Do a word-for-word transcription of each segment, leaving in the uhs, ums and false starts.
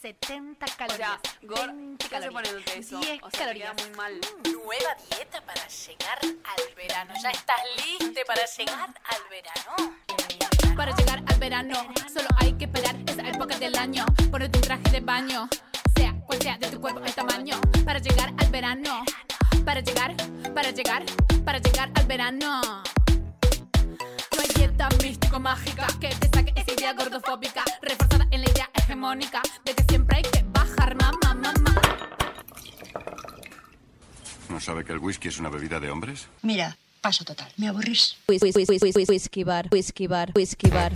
setenta calorías. O sea, Gor, veinte ¿qué hace calorías, poniéndote eso? diez O sea, calorías. te queda muy mal. Nueva dieta para llegar al verano. ¿Ya estás listo para llegar al verano? Para llegar al verano, solo hay que esperar esa época del año. Ponerte un traje de baño, sea cual sea de tu cuerpo el tamaño. Para llegar al verano, para llegar, para llegar, para llegar al verano. No hay dieta místico-mágica que te saque esa idea gordofóbica, reforzada en la idea hegemónica de que siempre hay que bajar, mamá, mamá. ¿No sabe que el whisky es una bebida de hombres? Mira, paso total. Me aburrís. Whisky, whisky, whisky, whisky bar, whisky bar, whisky bar.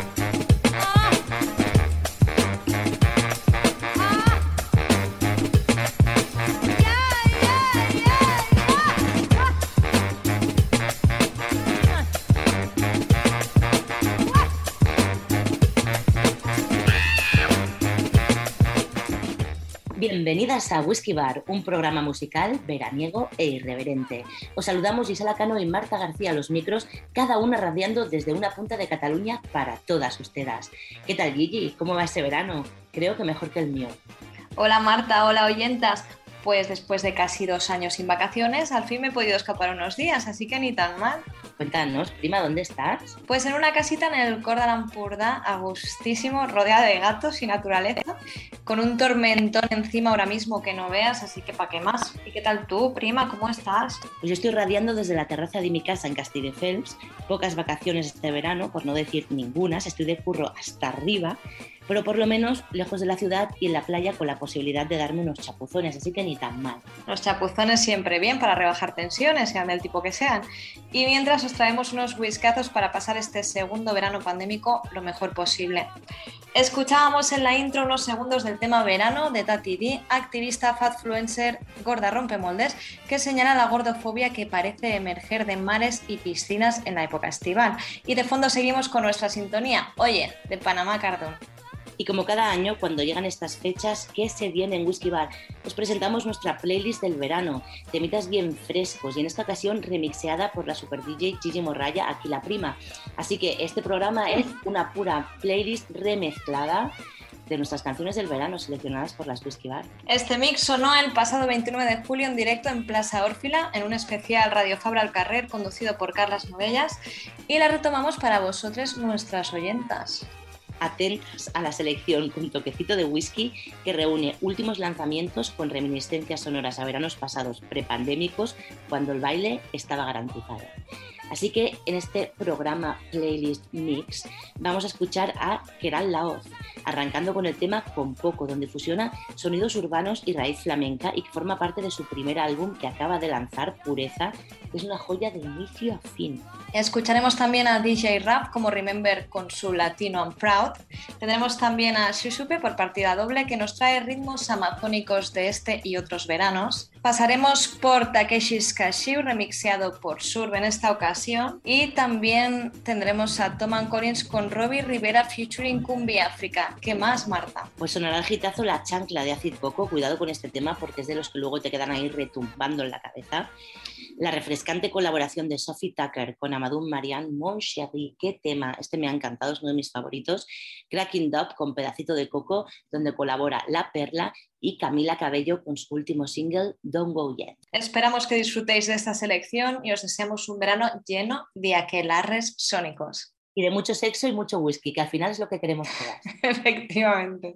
Bienvenidas a Whisky Bar, un programa musical veraniego e irreverente. Os saludamos Gisela Cano y Marta García a los micros, cada una radiando desde una punta de Cataluña para todas ustedes. ¿Qué tal, Gigi? ¿Cómo va ese verano? Creo que mejor que el mío. Hola Marta, hola oyentas. Pues después de casi dos años sin vacaciones, al fin me he podido escapar unos días, así que ni tan mal. Cuéntanos, prima, ¿dónde estás? Pues en una casita en el Cor de l'Empordà, a gustísimo, rodeada de gatos y naturaleza, con un tormentón encima ahora mismo que no veas, así que ¿para qué más? ¿Y qué tal tú, prima? ¿Cómo estás? Pues yo estoy radiando desde la terraza de mi casa en Castelldefels, pocas vacaciones este verano, por no decir ningunas, estoy de curro hasta arriba, pero por lo menos lejos de la ciudad y en la playa con la posibilidad de darme unos chapuzones, así que ni tan mal. Los chapuzones siempre bien para rebajar tensiones, sean del tipo que sean. Y mientras os traemos unos whiskazos para pasar este segundo verano pandémico lo mejor posible. Escuchábamos en la intro unos segundos del tema verano de Tati D, activista fatfluencer gorda rompemoldes, que señala la gordofobia que parece emerger de mares y piscinas en la época estival. Y de fondo seguimos con nuestra sintonía, Oye, de Panamá Cardón. Y como cada año, cuando llegan estas fechas, ¿qué se viene en Whisky Bar? Os presentamos nuestra playlist del verano, temitas bien frescos y en esta ocasión remixeada por la super D J Gigi Morraya, aquí la prima. Así que este programa es una pura playlist remezclada de nuestras canciones del verano seleccionadas por las Whisky Bar. Este mix sonó el pasado veintinueve de julio en directo en Plaza Órfila, en un especial Radio Fabra al Carrer conducido por Carlas Novellas, y la retomamos para vosotros, nuestras oyentas. Atentas a la selección con toquecito de whisky que reúne últimos lanzamientos con reminiscencias sonoras a veranos pasados prepandémicos cuando el baile estaba garantizado. Así que en este programa Playlist Mix vamos a escuchar a Keral Laoz, arrancando con el tema Con Poco, donde fusiona sonidos urbanos y raíz flamenca y que forma parte de su primer álbum que acaba de lanzar, Pureza, que es una joya de inicio a fin. Escucharemos también a D J Rap como Remember con su Latino I'm Proud. Tendremos también a Shusupe por partida doble que nos trae ritmos amazónicos de este y otros veranos. Pasaremos por Takeshi's Cashew remixeado por Surb en esta ocasión y también tendremos a Tom and Collins con Robbie Rivera featuring Cumbia África. ¿Qué más, Marta? Pues sonará el hitazo La Chancla de Acid Coco. Cuidado con este tema porque es de los que luego te quedan ahí retumbando en la cabeza. La refrescante colaboración de Sophie Tucker con Amadou Marian, Mon Chéri, qué tema, este me ha encantado, es uno de mis favoritos. Cracking Dub con Pedacito de Coco, donde colabora La Perla, y Camila Cabello con su último single, Don't Go Yet. Esperamos que disfrutéis de esta selección y os deseamos un verano lleno de aquelarres sónicos. Y de mucho sexo y mucho whisky, que al final es lo que queremos todas. Efectivamente.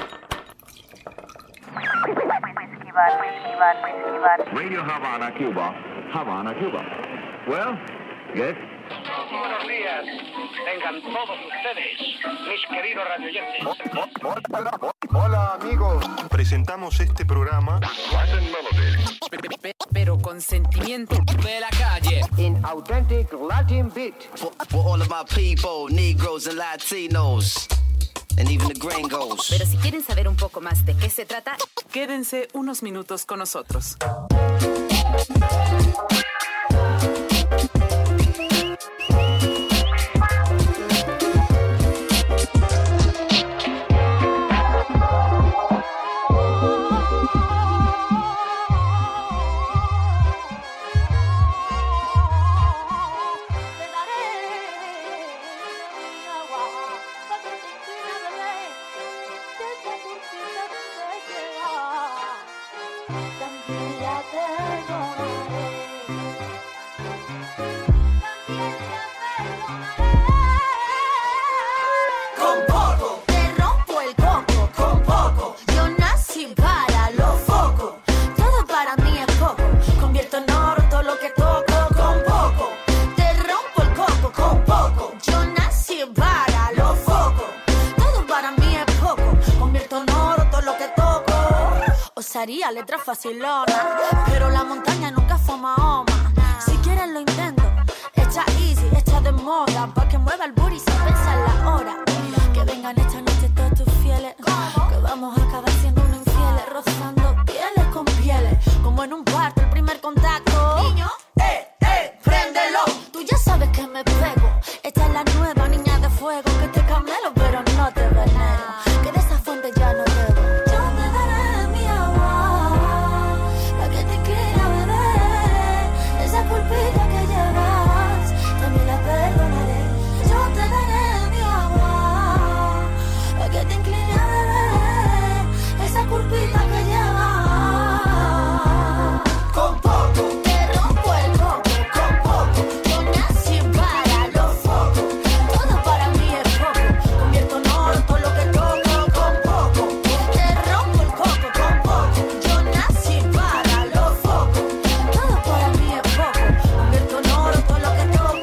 Whisky Bar, Whisky Bar, Whisky Bar. Radio Havana, Cuba. Havana, Cuba. Well, yes. Buenos días, tengan todos ustedes, mis queridos radioyentes. Hola, amigos. Presentamos este programa pero con sentimiento de la calle. In authentic Latin beat. For, for all of my people, Negroes and Latinos. And even the gringos. Pero si quieren saber un poco más de qué se trata, quédense unos minutos con nosotros. también la perdonaré. Con poco te rompo el coco, con poco yo nací para los focos. Todo para mí es poco, convierto en oro todo lo que toco. Con poco te rompo el coco, con poco yo nací para los focos. Todo para mí es poco, convierto en oro todo lo que toco. Osaría letras facilonas, pero la montaña nunca fue Mahoma. Si quieres lo intento, echa easy, echa de moda, pa' que mueva el booty sin pensar la hora. Que vengan esta noche todos tus fieles, que vamos a acabar siendo unos infieles, rozando pieles con pieles, como en un parto el primer contacto. Niño, eh, eh, préndelo. Tú ya sabes que me pego, esta es la nueva niña de fuego, que te camelo pero no te veneno, que de esa fuente ya no bebo. Yo te daré mi agua, pa' que te quiera beber, esa culpita que llevas, también la perdonaré. Yo te daré mi agua, pa' que te incline a beber, esa culpita que llevas. Con poco te rompo el coco, con poco yo nací para los focos. Todo para mí es poco, convierto en oro todo lo que toco. Con poco te rompo el coco, con poco yo nací para los focos. Todo para mí es poco, convierto en oro todo lo que toco.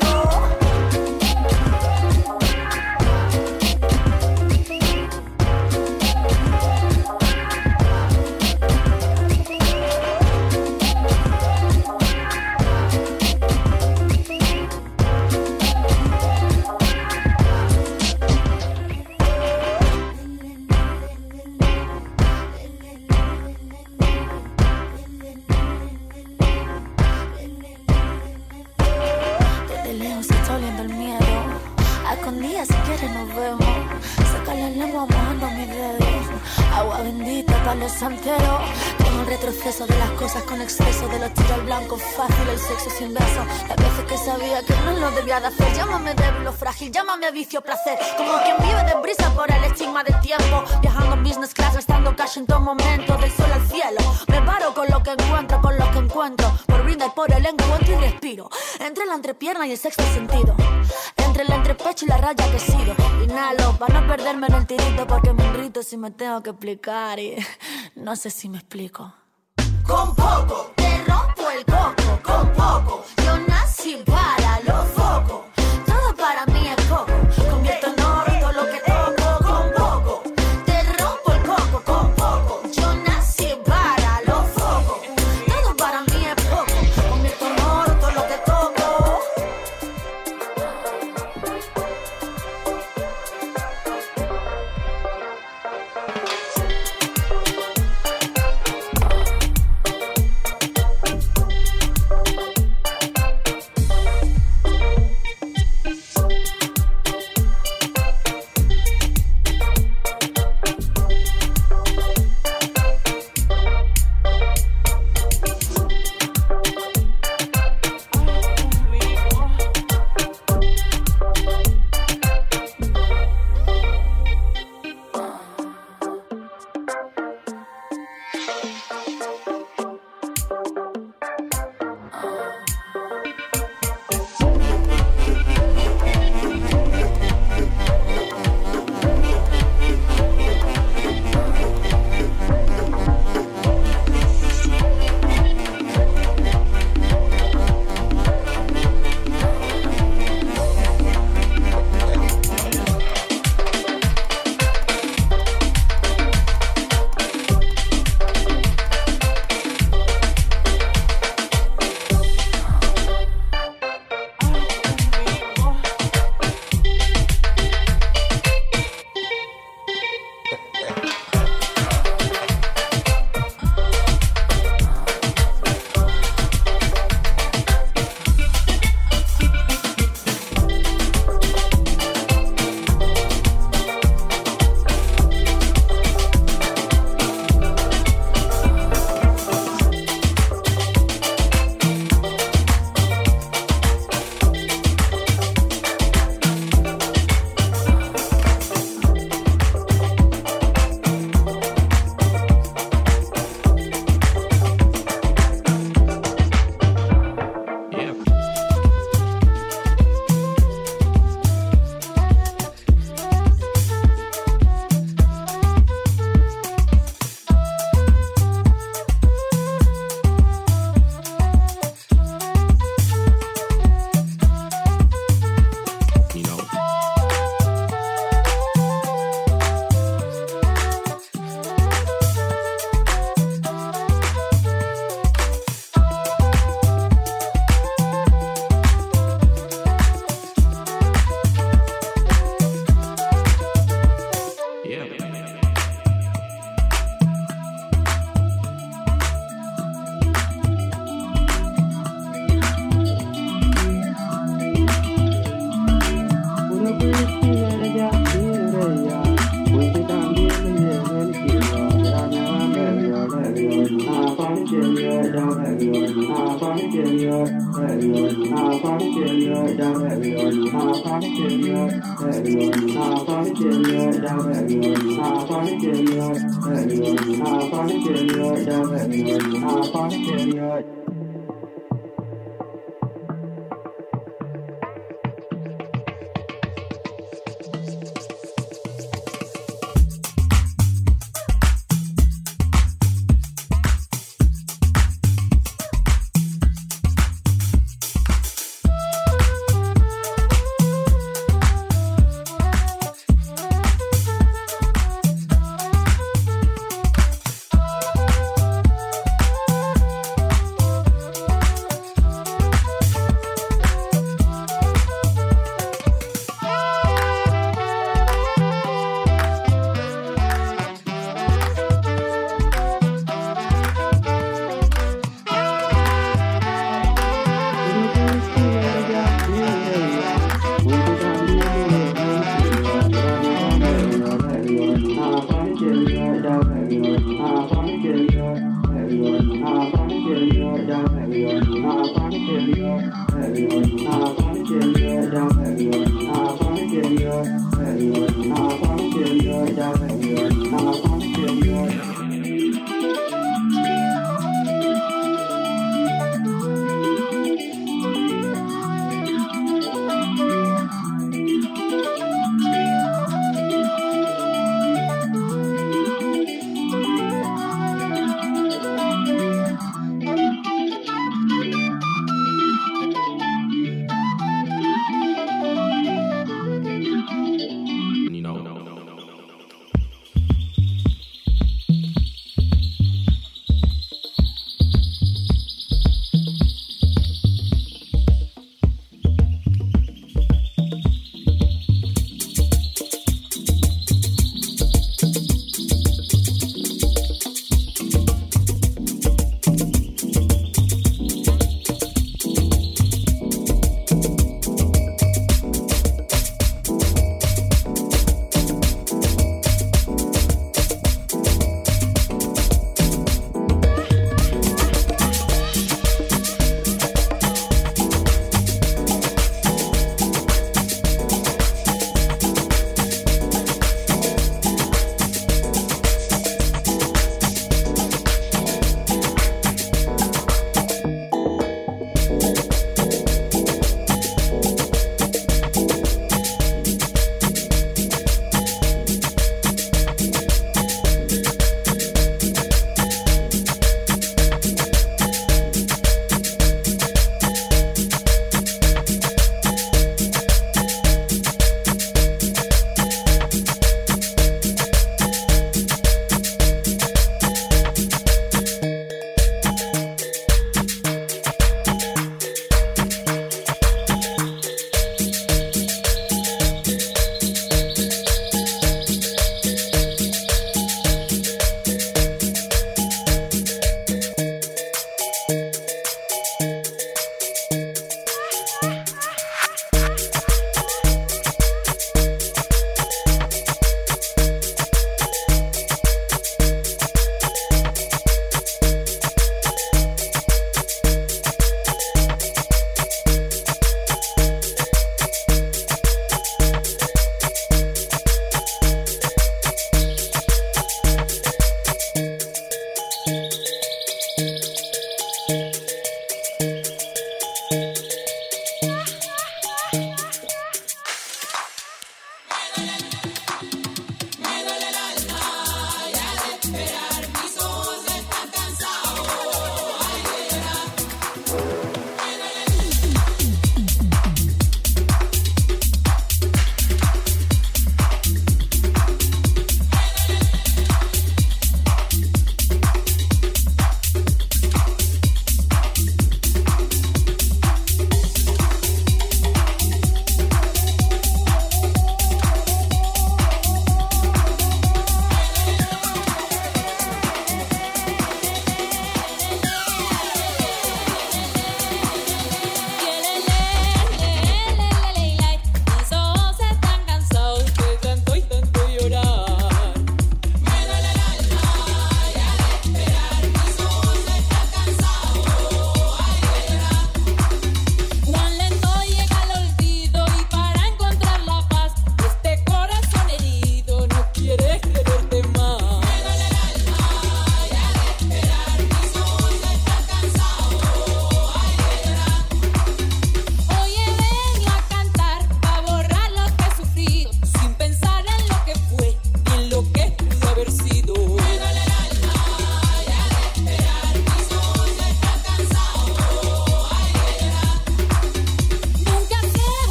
Desde lejos se está oliendo el miedo. A escondidas si quieres nos vemos. Saca la lengua mojando mis dedos. Agua bendita para los santeros. Tengo un retroceso de las cosas con exceso. De los tiros al blanco fácil, el sexo sin beso. Las veces que sabía que no lo debía de hacer. Llámame débil o frágil, llámame vicio placer. Como quien vive de brisa por el estigma del tiempo. Viajando en business class, gastando cash en todo momento. Del sol al cielo, me paro con lo que encuentro, con lo que encuentro. Por brindar por el encuentro y respiro. Entre la entrepierna y el sexto sentido. Entre el entrepecho y la raya que he sido. Inhalo para no perderme en el tirito, porque me irrito si me tengo que explicar y no sé si me explico. Con poco te rompo el coco, con poco yo nací para los focos. Todo para mí es poco, convierto en oro todo lo que toco. Con poco te rompo el coco, con poco yo nací para los focos. Todo para mí es poco, convierto en oro todo lo que toco.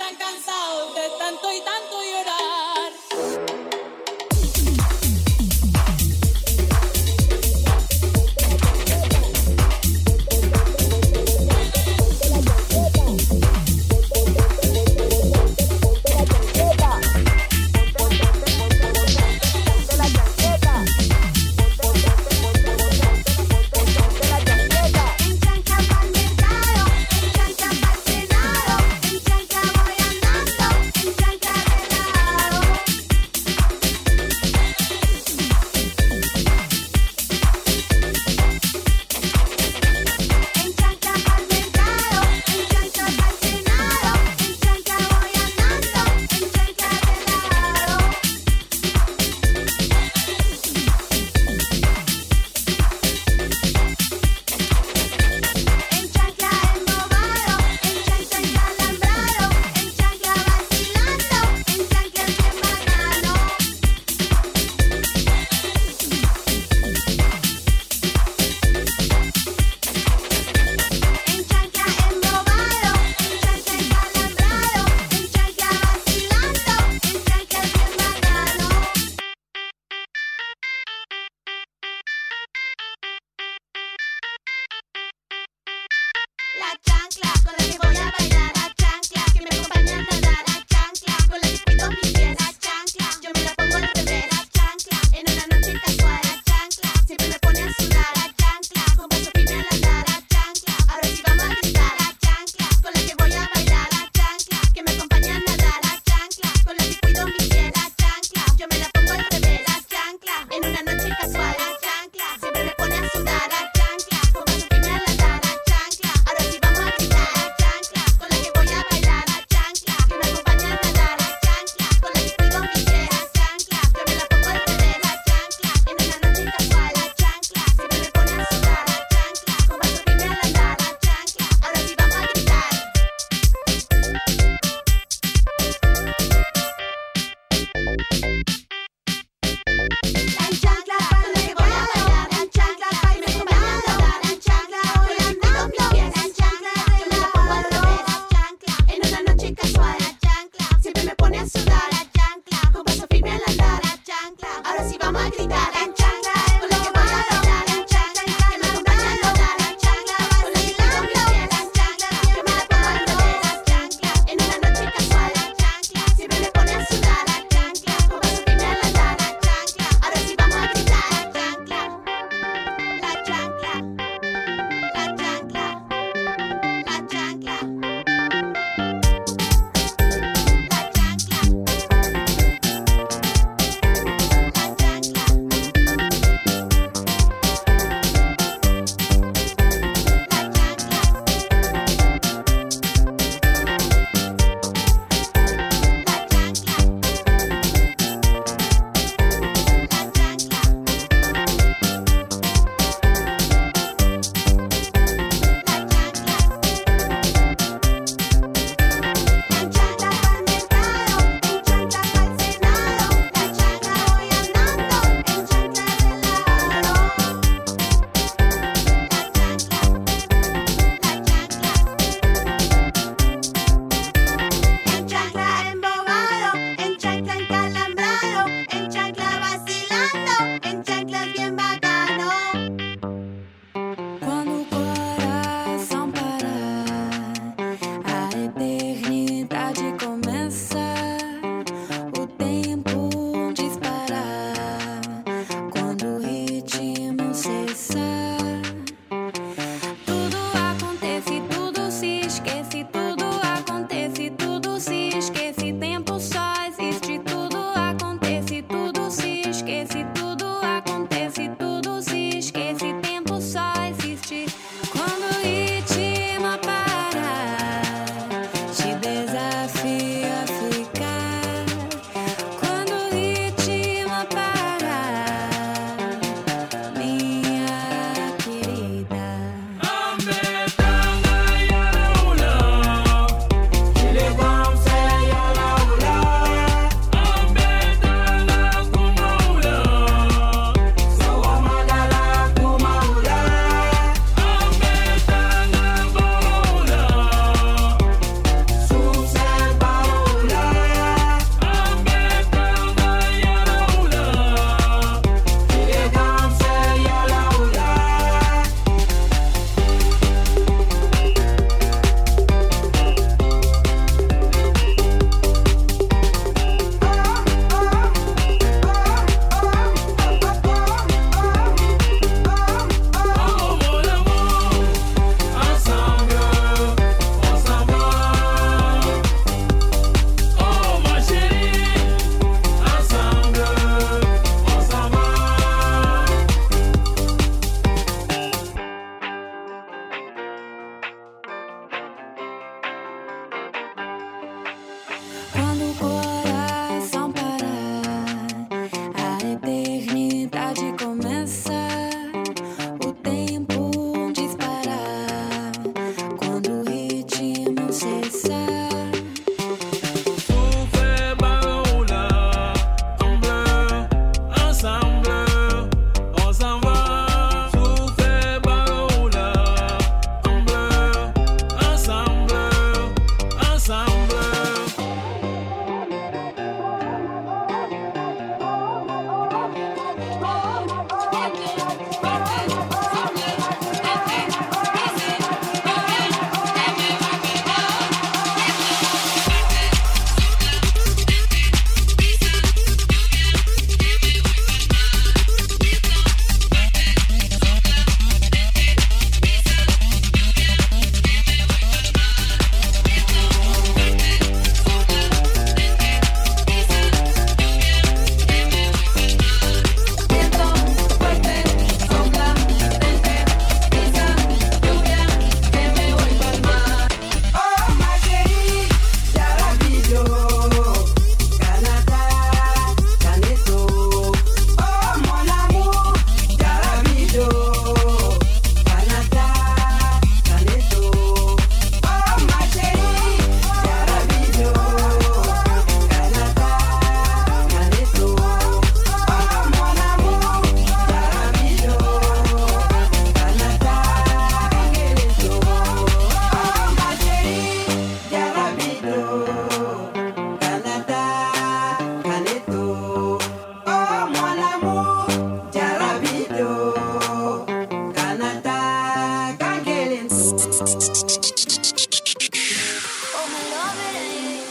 están cansados de tanto y tanto llorar. En chancha voy andando, en chancha de la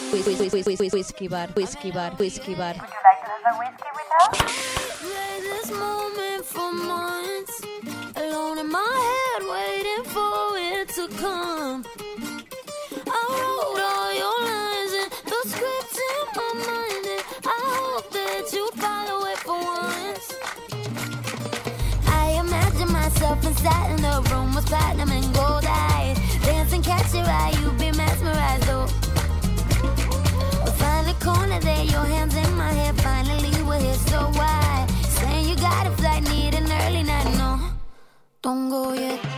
Whiskey bar, whiskey bar, whiskey bar. Would you like to have a whiskey with us? Played this moment for months, alone in my head, waiting for it to come. I wrote all your lines and the script in my mind, and I hope that you'd follow it for once. I imagine myself inside in the room with platinum and gold eyes, dancing, catch your eye, you'd be mesmerized though. We'll find a corner there, your hands in my hair, finally we're here, so why? Saying you got a flight, need an early night, no, don't go yet.